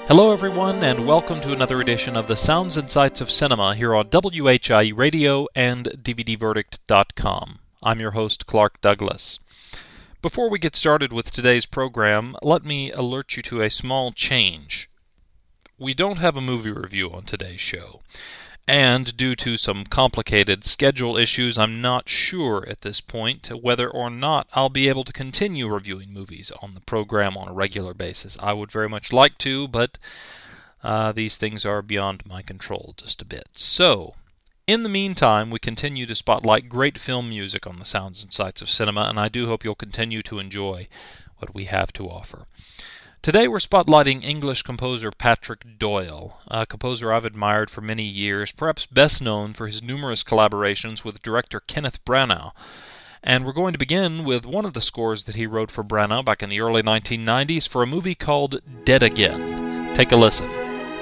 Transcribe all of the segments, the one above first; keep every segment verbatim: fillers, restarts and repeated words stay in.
Hello everyone, and welcome to another edition of the Sounds and Sights of Cinema here on W H I E Radio and D V D Verdict dot com. I'm your host, Clark Douglas. Before we get started with today's program, let me alert you to a small change. We don't have a movie review on today's show, and due to some complicated schedule issues, I'm not sure at this point whether or not I'll be able to continue reviewing movies on the program on a regular basis. I would very much like to, but uh, these things are beyond my control just a bit. So, in the meantime, we continue to spotlight great film music on the Sounds and Sights of Cinema, and I do hope you'll continue to enjoy what we have to offer. Today we're spotlighting English composer Patrick Doyle, a composer I've admired for many years, perhaps best known for his numerous collaborations with director Kenneth Branagh. And we're going to begin with one of the scores that he wrote for Branagh back in the early nineteen nineties for a movie called Dead Again. Take a listen.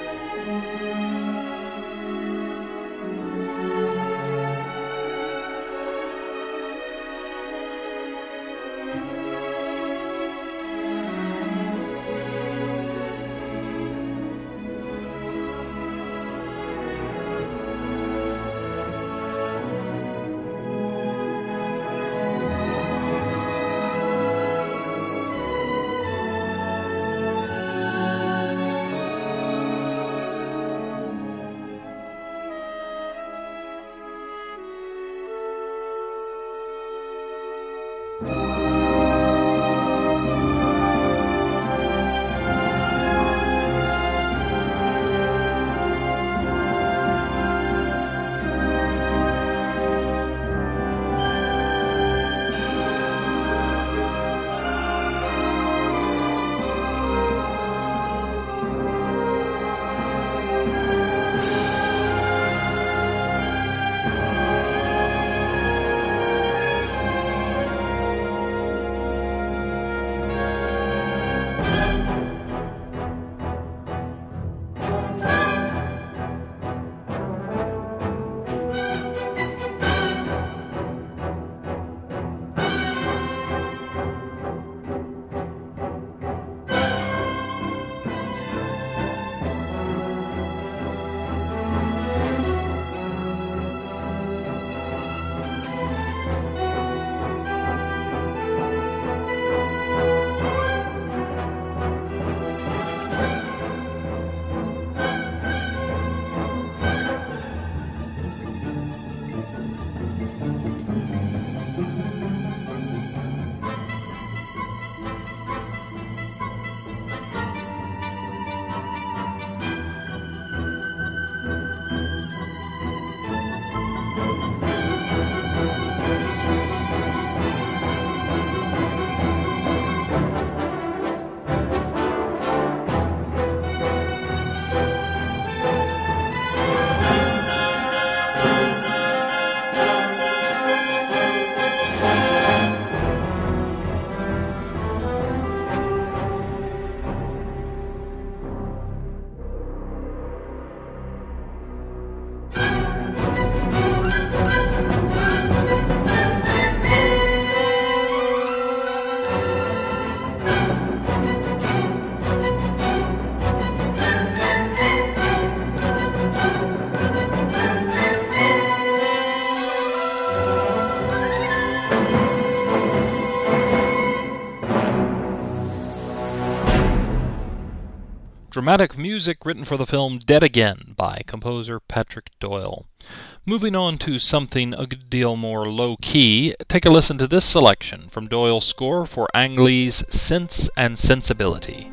Dramatic music written for the film Dead Again by composer Patrick Doyle. Moving on to something a good deal more low-key, take a listen to this selection from Doyle's score for Ang Lee's Sense and Sensibility.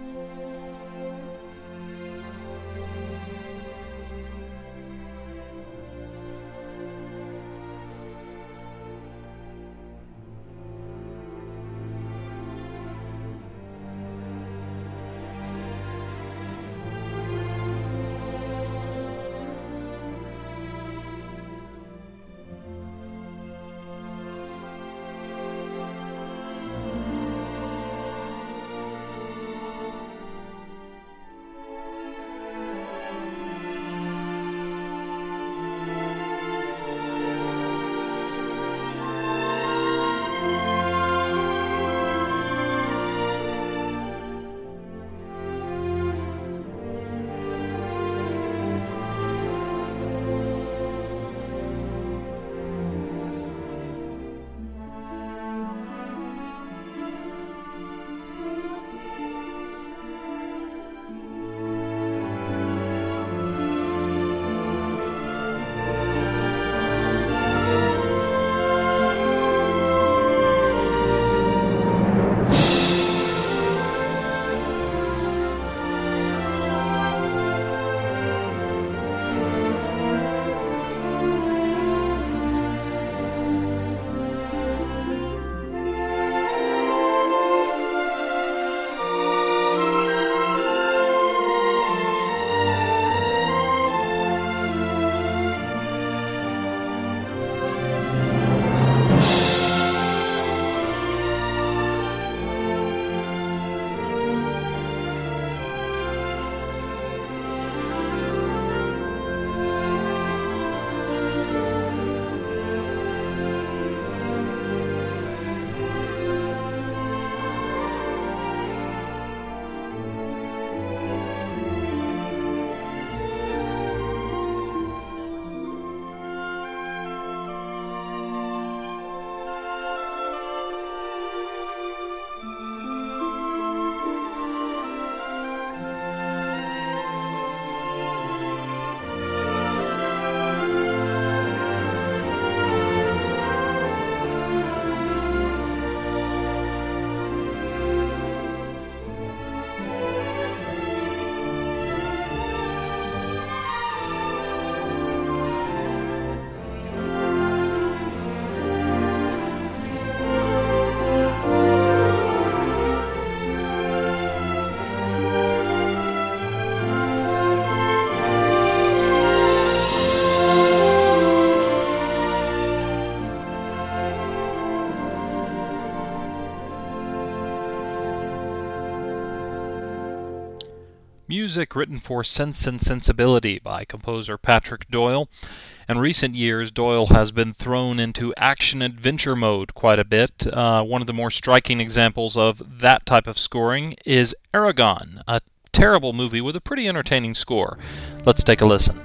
Music written for Sense and Sensibility by composer Patrick Doyle. In recent years, Doyle has been thrown into action-adventure mode quite a bit. Uh, one of the more striking examples of that type of scoring is Eragon, a terrible movie with a pretty entertaining score. Let's take a listen.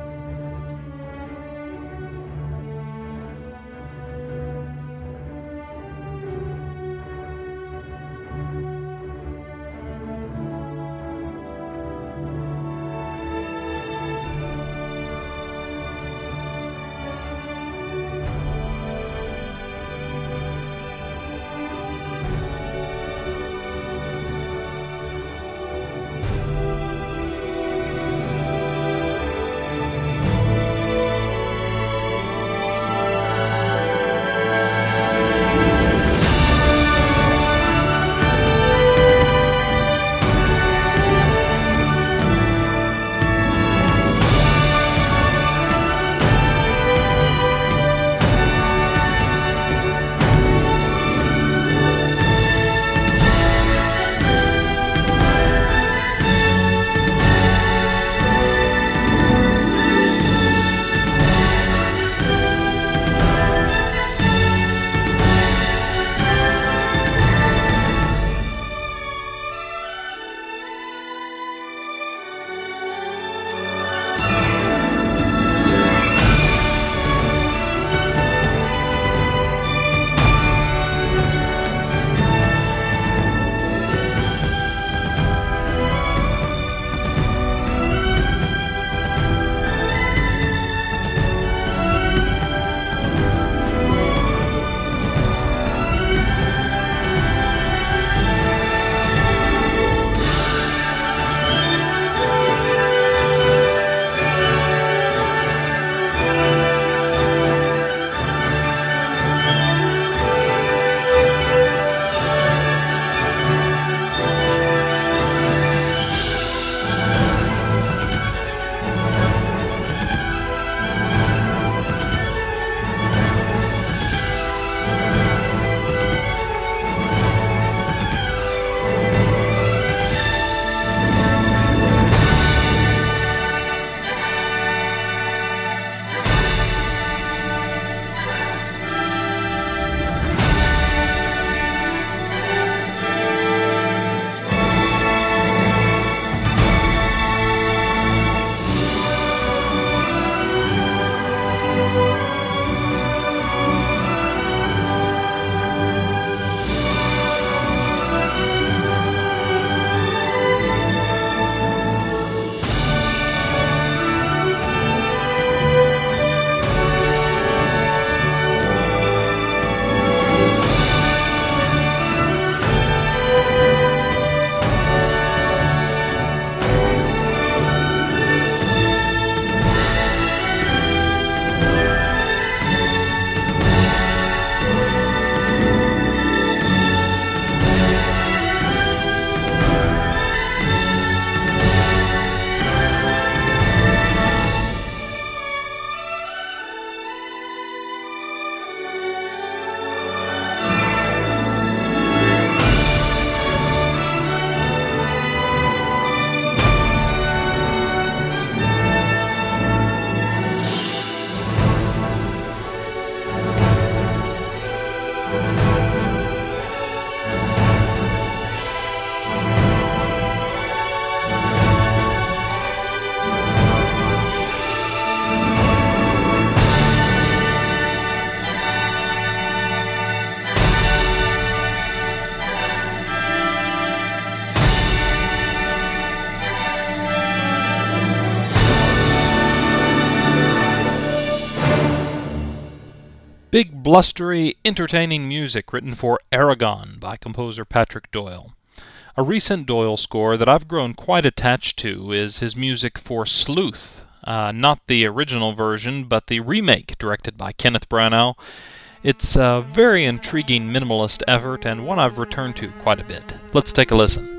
Big, blustery, entertaining music written for Eragon by composer Patrick Doyle. A recent Doyle score that I've grown quite attached to is his music for Sleuth. Uh, not the original version, but the remake directed by Kenneth Branagh. It's a very intriguing minimalist effort and one I've returned to quite a bit. Let's take a listen.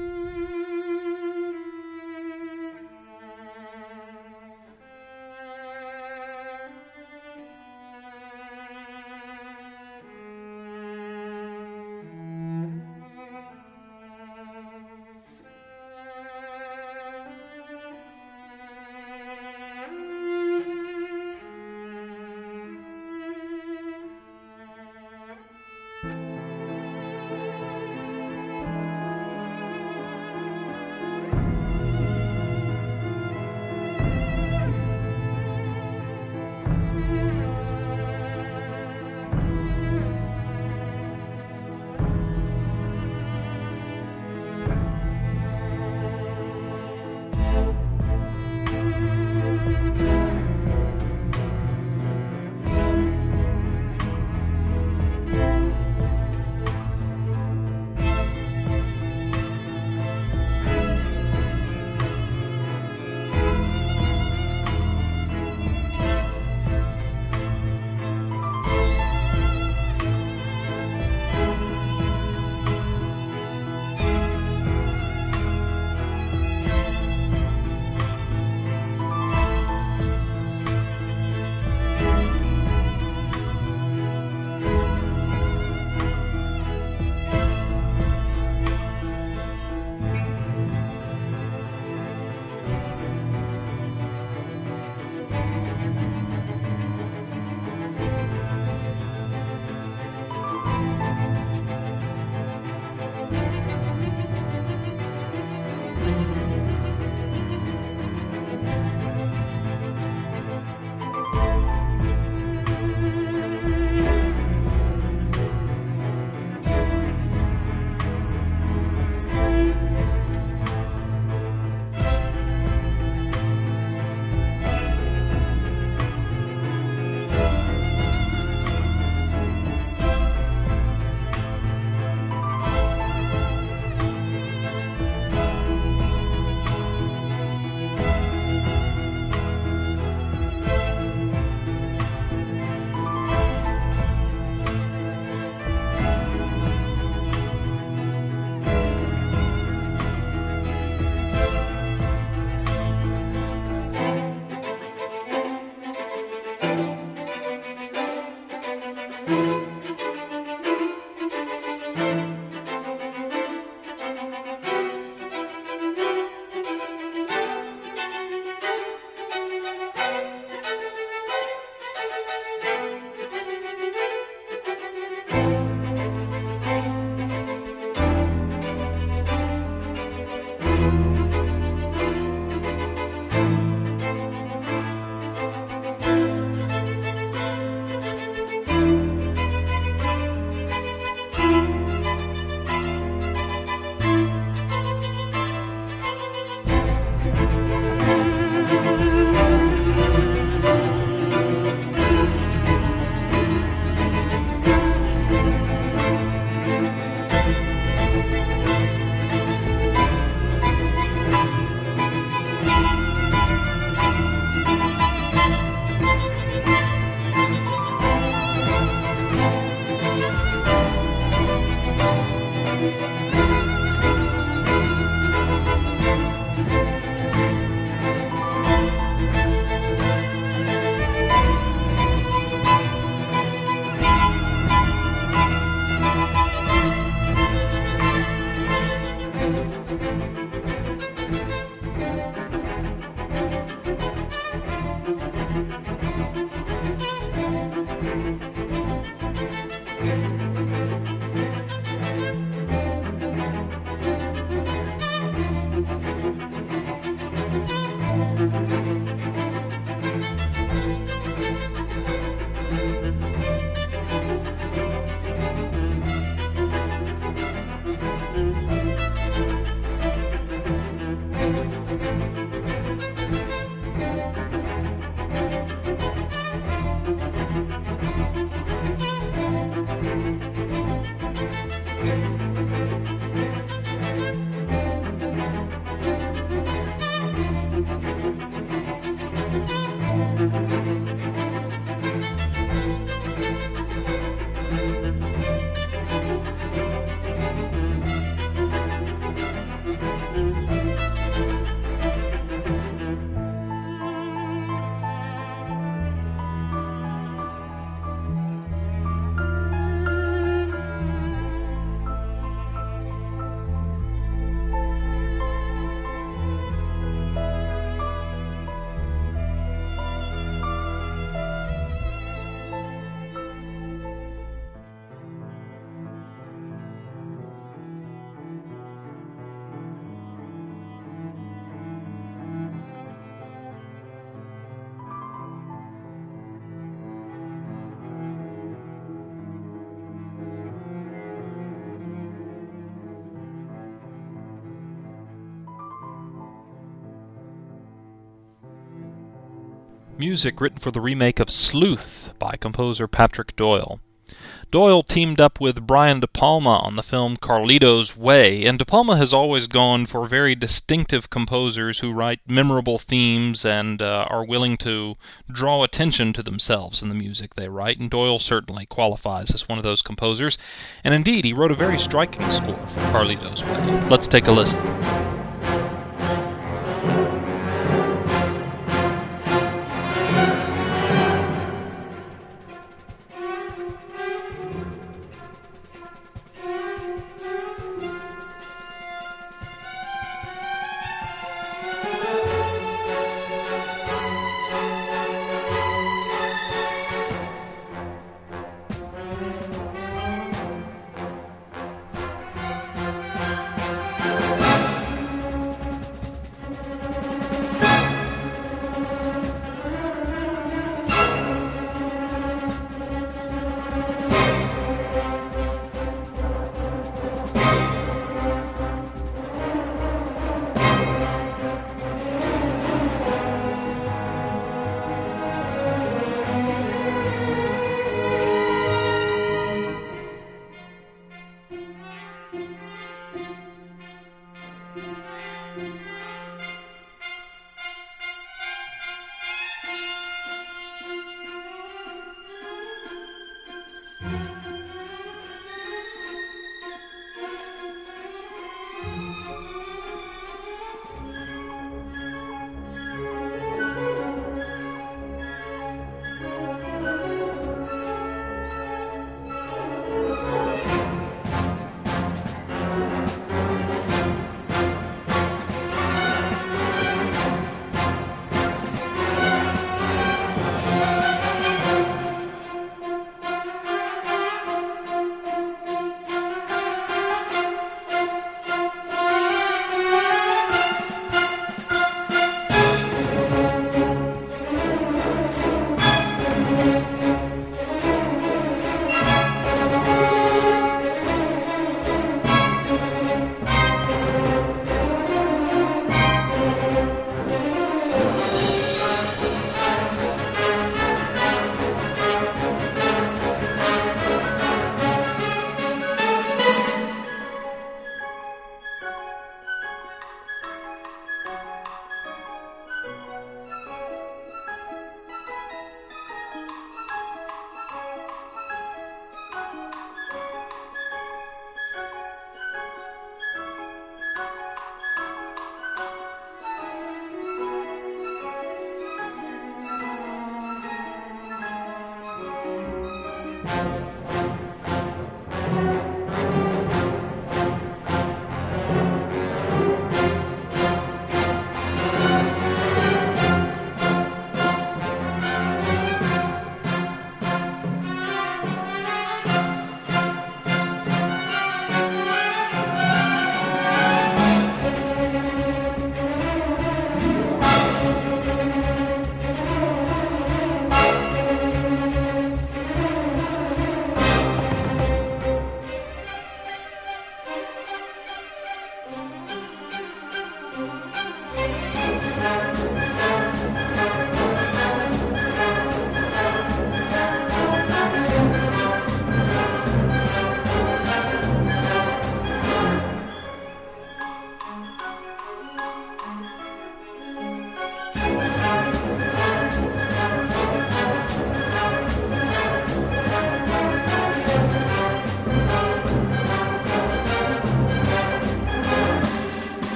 Music written for the remake of Sleuth by composer Patrick Doyle. Doyle teamed up with Brian De Palma on the film Carlito's Way, and De Palma has always gone for very distinctive composers who write memorable themes and uh, are willing to draw attention to themselves in the music they write, and Doyle certainly qualifies as one of those composers, and indeed he wrote a very striking score for Carlito's Way. Let's take a listen.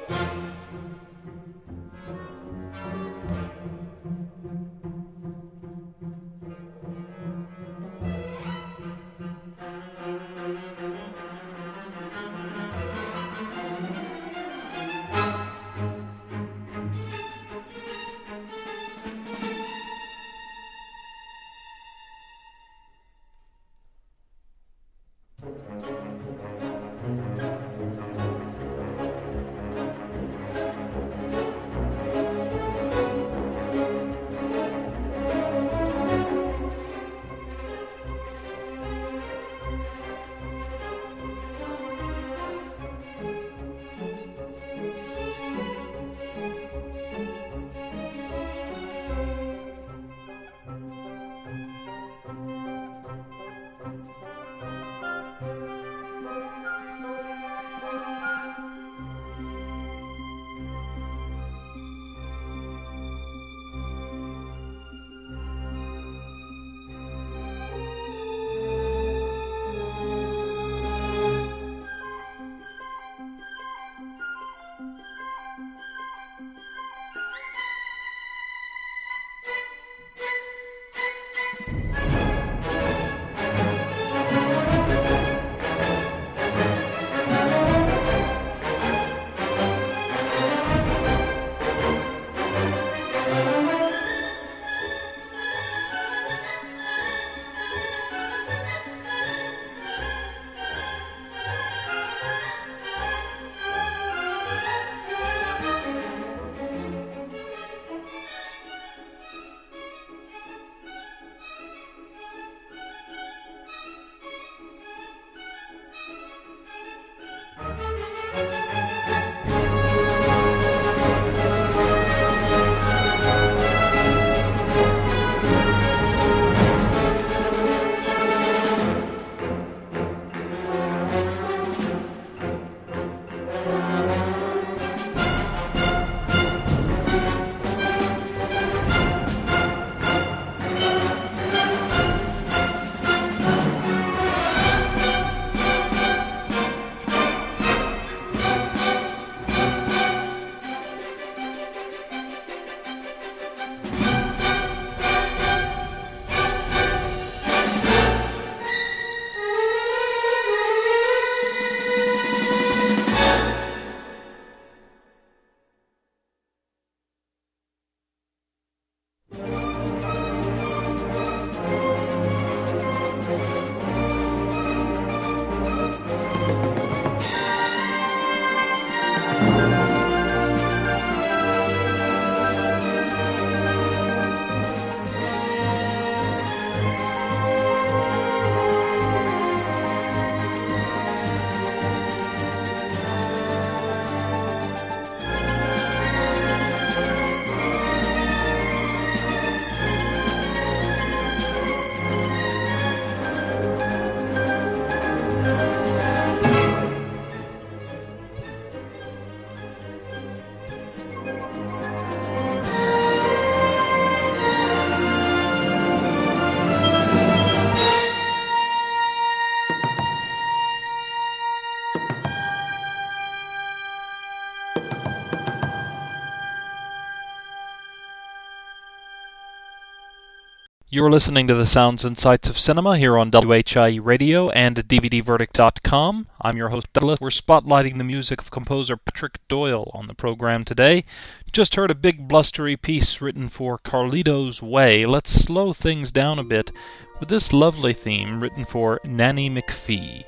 You're listening to the Sounds and Sights of Cinema here on W H I E Radio and D V D Verdict dot com. I'm your host, Douglas. We're spotlighting the music of composer Patrick Doyle on the program today. Just heard a big blustery piece written for Carlito's Way. Let's slow things down a bit with this lovely theme written for Nanny McPhee.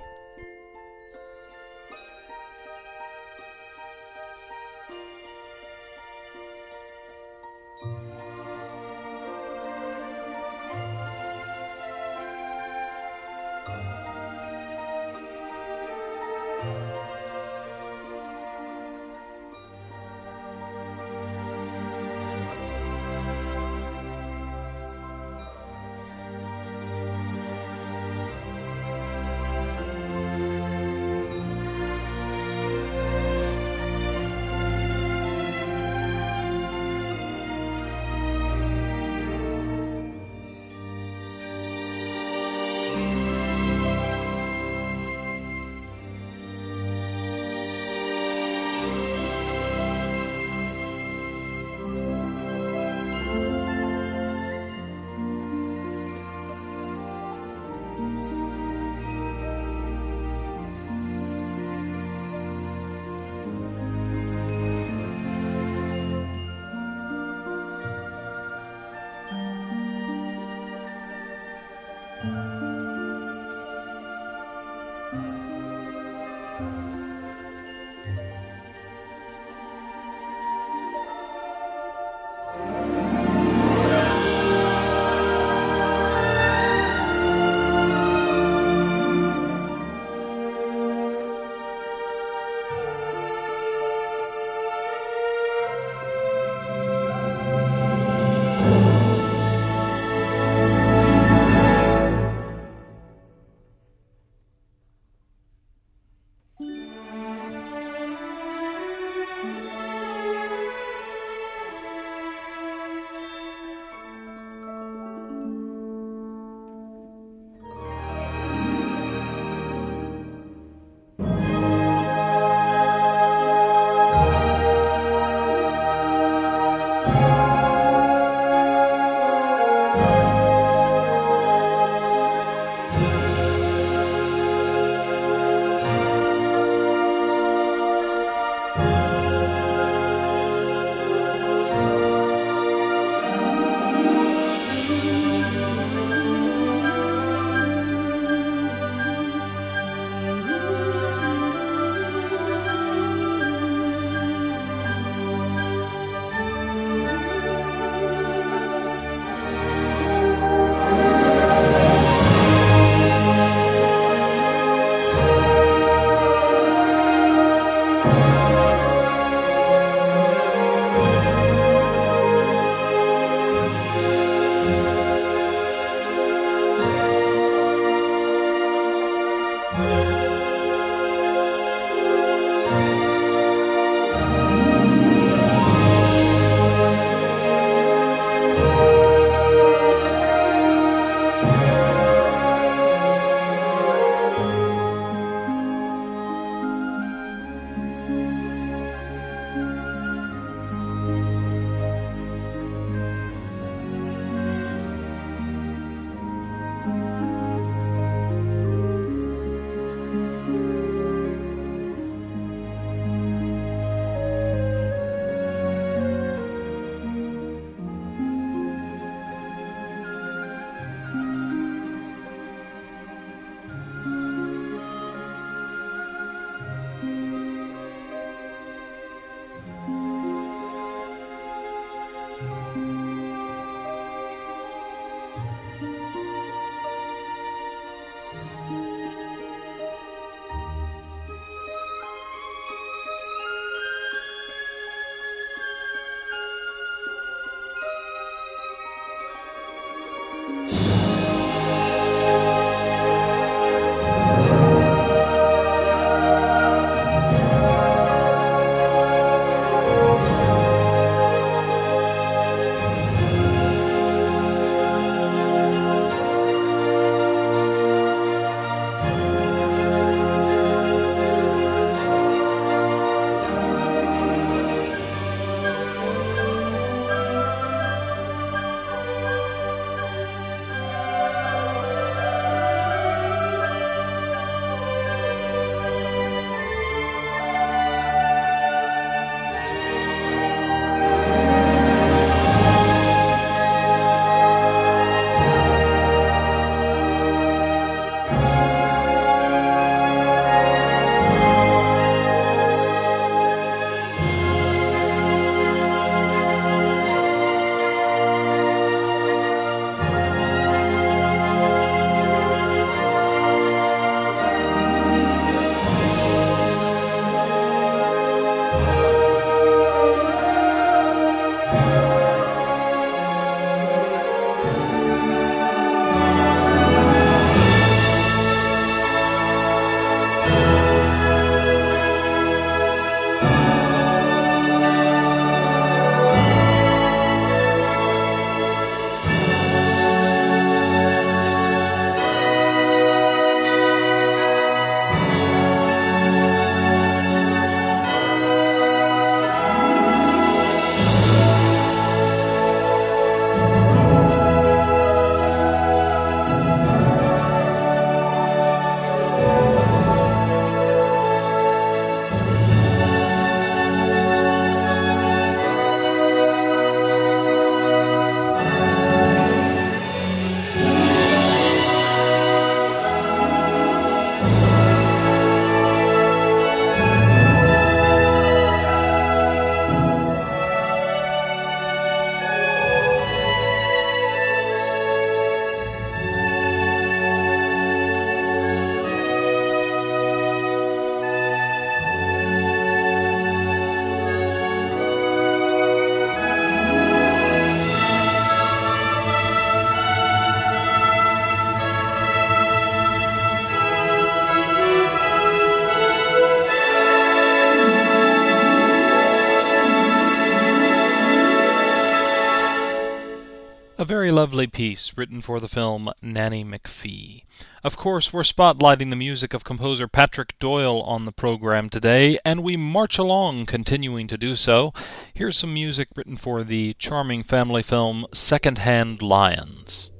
very lovely piece written for the film Nanny McPhee. Of course, we're spotlighting the music of composer Patrick Doyle on the program today, and we march along continuing to do so. Here's some music written for the charming family film Second-Hand Lions.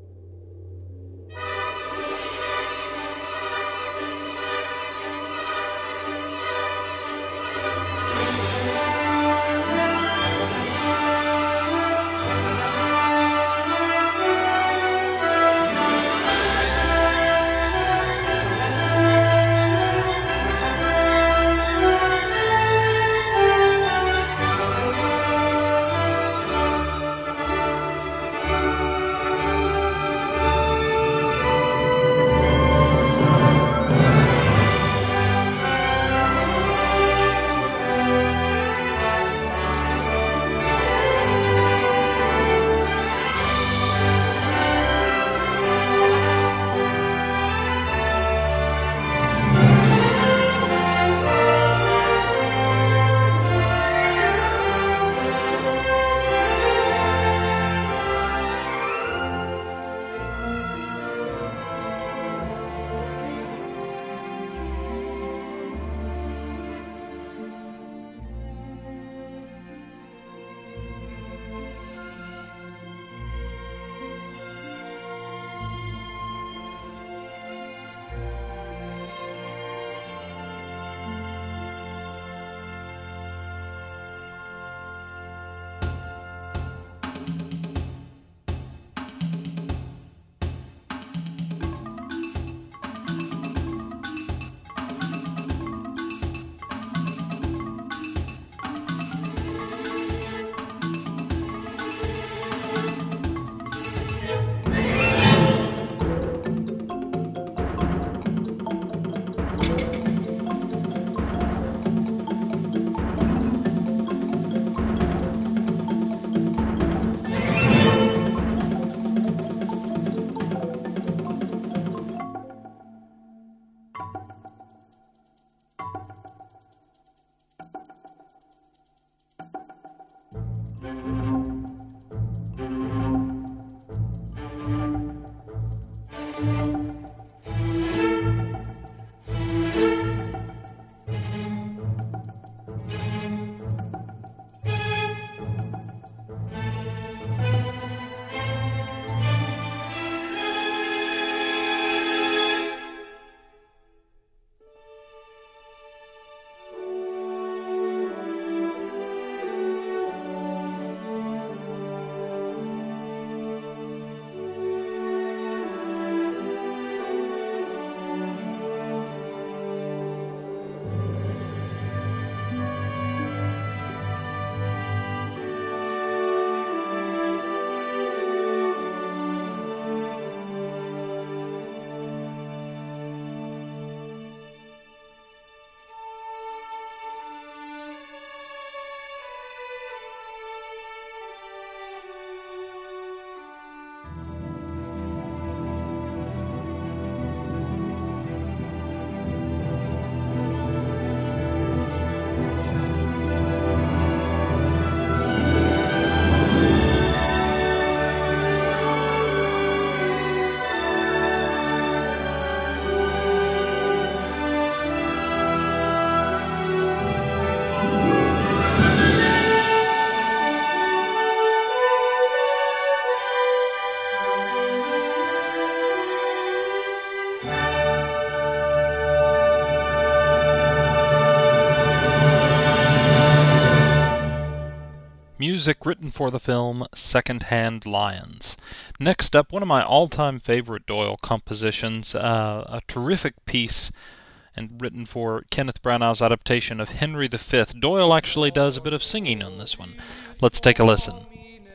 Music written for the film Second-Hand Lions. Next up, one of my all-time favorite Doyle compositions, uh, a terrific piece and written for Kenneth Branagh's adaptation of Henry the Fifth. Doyle actually does a bit of singing on this one. Let's take a listen.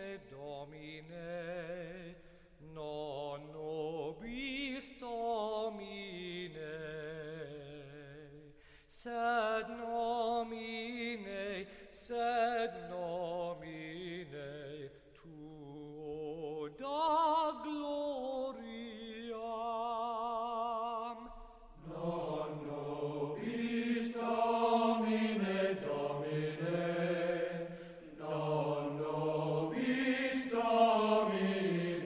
Sed nomine, sed nomine tuo da gloriam. Non nobis Domine, Domine, non nobis Domine.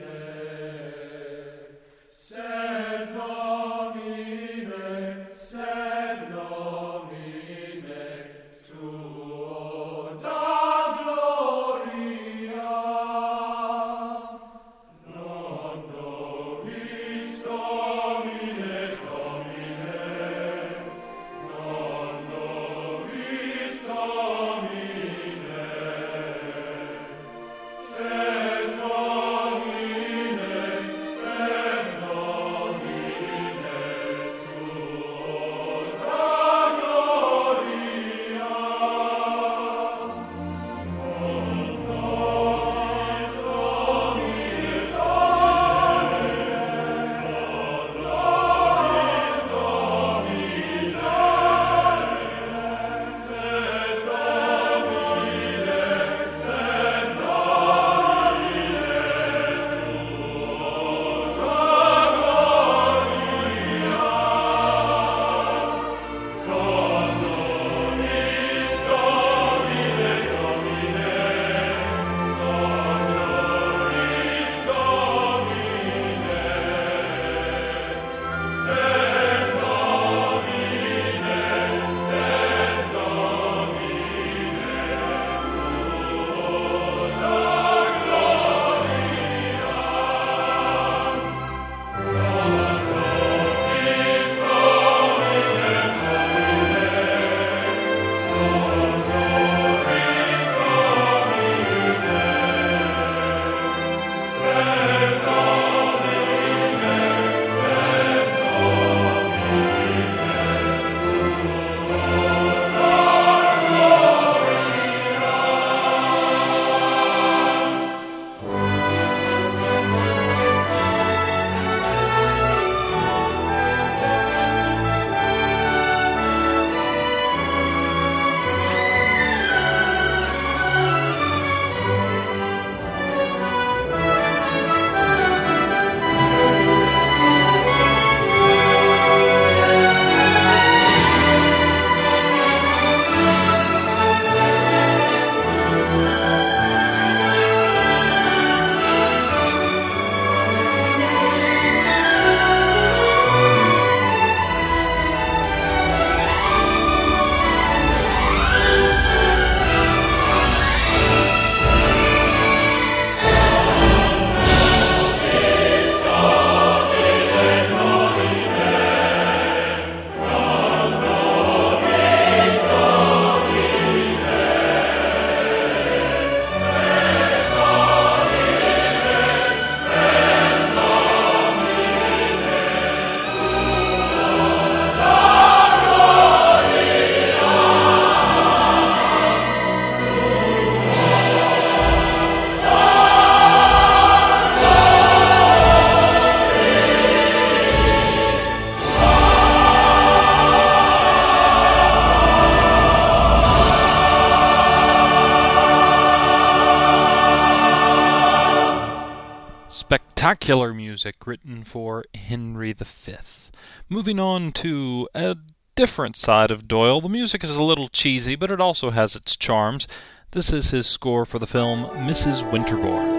spectacular music written for Henry the Fifth. Moving on to a different side of Doyle. The music is a little cheesy, but it also has its charms. This is his score for the film Missus Winterbourne.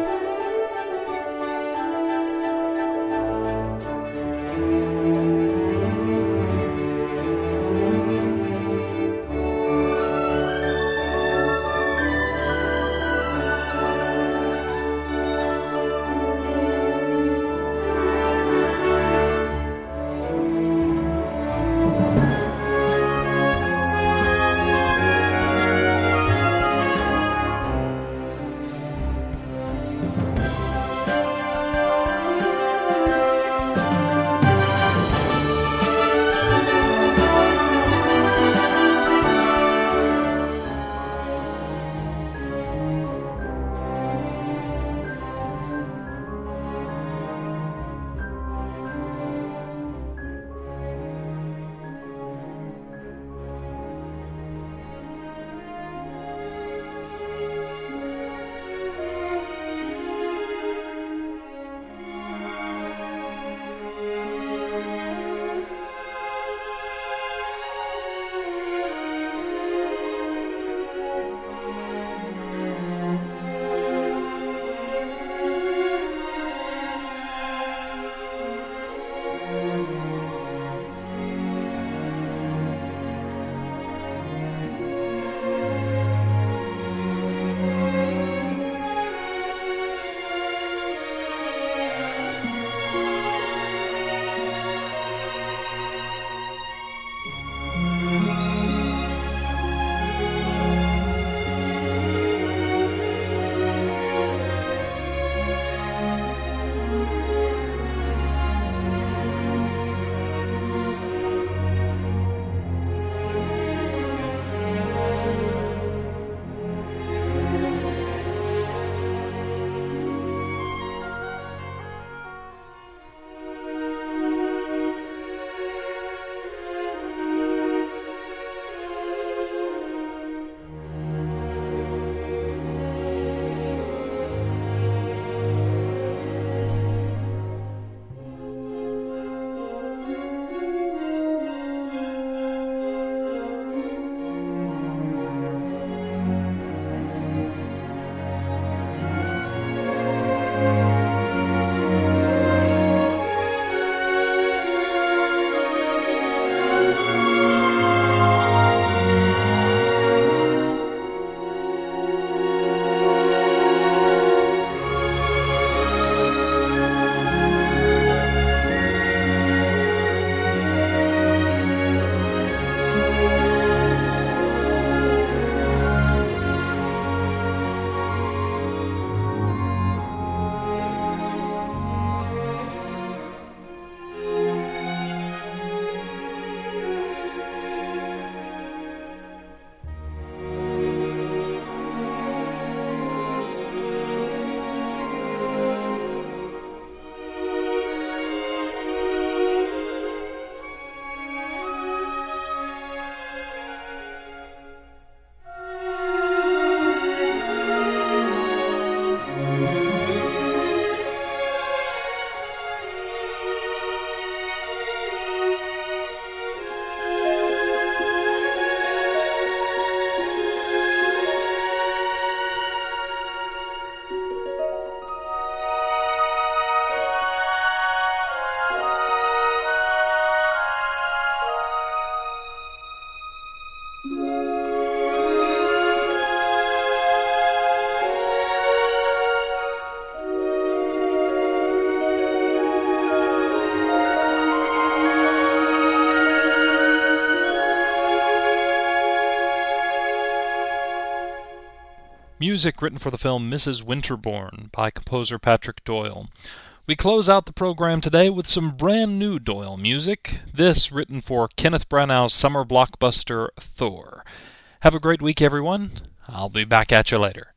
Music written for the film Missus Winterbourne by composer Patrick Doyle. We close out the program today with some brand new Doyle music, this written for Kenneth Branagh's summer blockbuster Thor. Have a great week, everyone. I'll be back at you later.